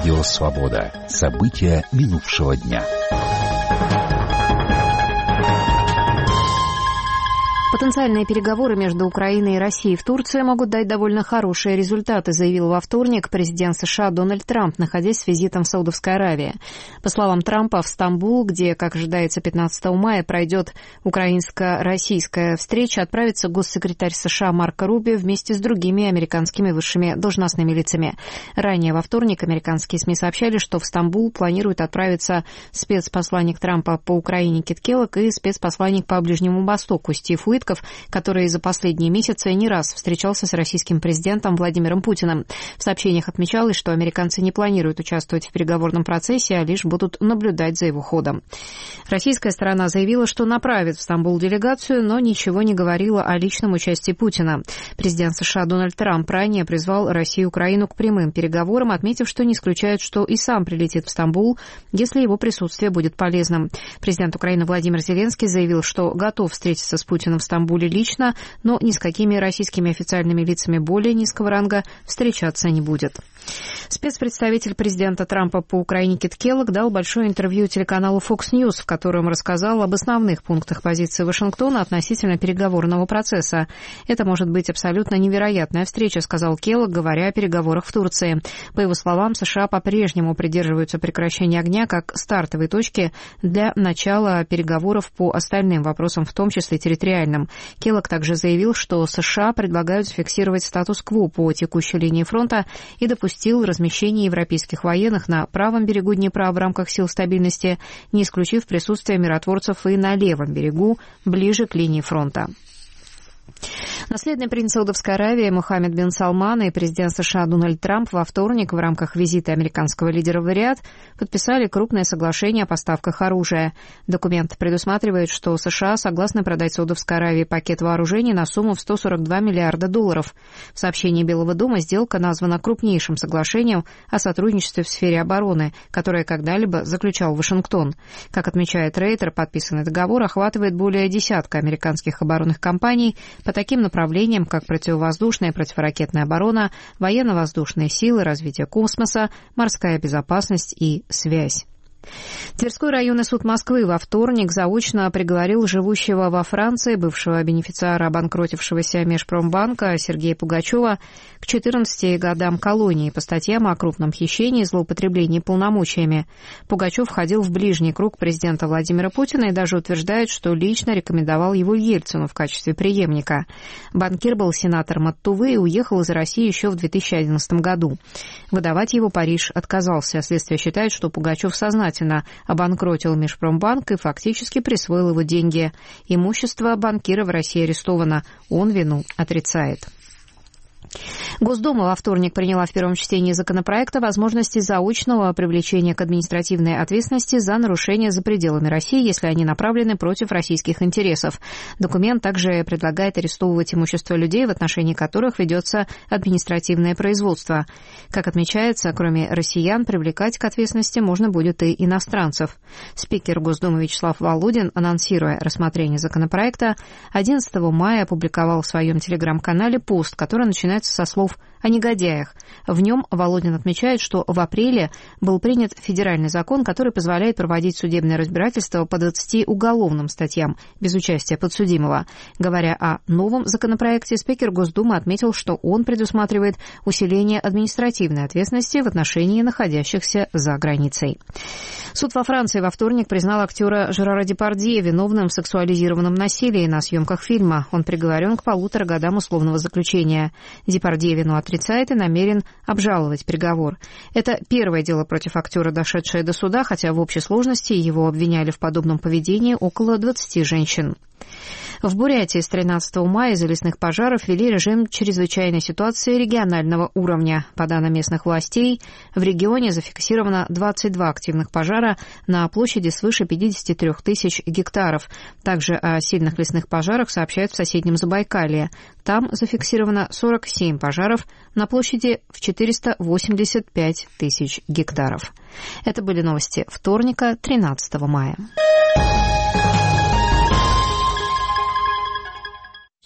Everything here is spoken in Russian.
Радио «Свобода». События минувшего дня. Потенциальные переговоры между Украиной и Россией в Турции могут дать довольно хорошие результаты, заявил во вторник президент США Дональд Трамп, находясь с визитом в Саудовской Аравии. По словам Трампа, в Стамбул, где, как ожидается, 15 мая пройдет украинско-российская встреча, отправится госсекретарь США Марко Рубио вместе с другими американскими высшими должностными лицами. Ранее во вторник американские СМИ сообщали, что в Стамбул планирует отправиться спецпосланник Трампа по Украине Кит Келлог и спецпосланник по Ближнему Востоку Стив Уитков, который за последние месяцы не раз встречался с российским президентом Владимиром Путиным. В сообщениях отмечалось, что американцы не планируют участвовать в переговорном процессе, а лишь будут наблюдать за его ходом. Российская сторона заявила, что направит в Стамбул делегацию, но ничего не говорила о личном участии Путина. Президент США Дональд Трамп ранее призвал Россию и Украину к прямым переговорам, отметив, что не исключает, что и сам прилетит в Стамбул, если его присутствие будет полезным. Президент Украины Владимир Зеленский заявил, что готов встретиться с Путиным в Стамбуле лично, но ни с какими российскими официальными лицами более низкого ранга встречаться не будет. Спецпредставитель президента Трампа по Украине Кит Келлог дал большое интервью телеканалу Fox News, в котором рассказал об основных пунктах позиции Вашингтона относительно переговорного процесса. «Это может быть абсолютно невероятная встреча», — сказал Келлог, говоря о переговорах в Турции. По его словам, США по-прежнему придерживаются прекращения огня как стартовой точки для начала переговоров по остальным вопросам, в том числе территориальным. Келлог также заявил, что США предлагают зафиксировать статус-кво по текущей линии фронта и допустил размещение европейских военных на правом берегу Днепра в рамках сил стабильности, не исключив присутствие миротворцев и на левом берегу, ближе к линии фронта. Наследный принц Саудовской Аравии Мухаммед бин Салман и президент США Дональд Трамп во вторник в рамках визита американского лидера в Риад подписали крупное соглашение о поставках оружия. Документ предусматривает, что США согласны продать Саудовской Аравии пакет вооружений на сумму в $142 миллиарда. В сообщении Белого дома сделка названа крупнейшим соглашением о сотрудничестве в сфере обороны, которое когда-либо заключал Вашингтон. Как отмечает Рейтер, подписанный договор охватывает более десятка американских оборонных компаний по таким направлениям, как противовоздушная и противоракетная оборона, военно-воздушные силы, развитие космоса, морская безопасность и связь. Тверской районный суд Москвы во вторник заочно приговорил живущего во Франции бывшего бенефициара обанкротившегося Межпромбанка Сергея Пугачева к 14 годам колонии по статьям о крупном хищении и злоупотреблении полномочиями. Пугачев входил в ближний круг президента Владимира Путина и даже утверждает, что лично рекомендовал его Ельцину в качестве преемника. Банкир был сенатором от Тувы и уехал из России еще в 2011 году. Выдавать его Париж отказался. Следствие считает, что Пугачев сознательно обанкротил Межпромбанк и фактически присвоил его деньги. Имущество банкира в России арестовано. Он вину отрицает. Госдума во вторник приняла в первом чтении законопроект о возможности заочного привлечения к административной ответственности за нарушения за пределами России, если они направлены против российских интересов. Документ также предлагает арестовывать имущество людей, в отношении которых ведется административное производство. Как отмечается, кроме россиян, привлекать к ответственности можно будет и иностранцев. Спикер Госдумы Вячеслав Володин, анонсируя рассмотрение законопроекта, 11 мая опубликовал в своем телеграм-канале пост, который начинается со слов о негодяях. В нем Володин отмечает, что в апреле был принят федеральный закон, который позволяет проводить судебное разбирательство по 20 уголовным статьям без участия подсудимого. Говоря о новом законопроекте, спикер Госдумы отметил, что он предусматривает усиление административной ответственности в отношении находящихся за границей. Суд во Франции во вторник признал актера Жерара Депардье виновным в сексуализированном насилии на съемках фильма. Он приговорен к 1,5 годам условного заключения. Депардье вину отрицает и намерен обжаловать приговор. Это первое дело против актера, дошедшее до суда, хотя в общей сложности его обвиняли в подобном поведении около 20 женщин. В Бурятии с 13 мая из-за лесных пожаров ввели режим чрезвычайной ситуации регионального уровня. По данным местных властей, в регионе зафиксировано 22 активных пожара на площади свыше 53 тысяч гектаров. Также о сильных лесных пожарах сообщают в соседнем Забайкалье. Там зафиксировано 47 пожаров на площади в 485 тысяч гектаров. Это были новости вторника, 13 мая.